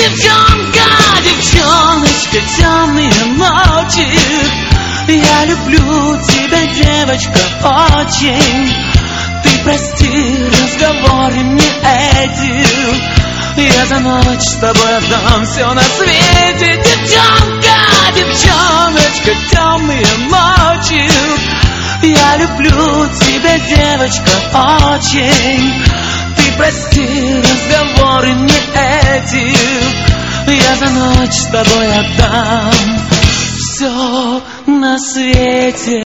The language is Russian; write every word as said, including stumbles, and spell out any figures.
Девчонка, девчоночка, темные ночи. Я люблю тебя, девочка, очень. Ты прости разговоры мне эти. Я за ночь с тобой отдам все на свете. Девчонка, девчоночка, темные ночи. Я люблю тебя, девочка, очень. Ты прости разговоры мне эти. Я за ночь с тобой отдам все на свете.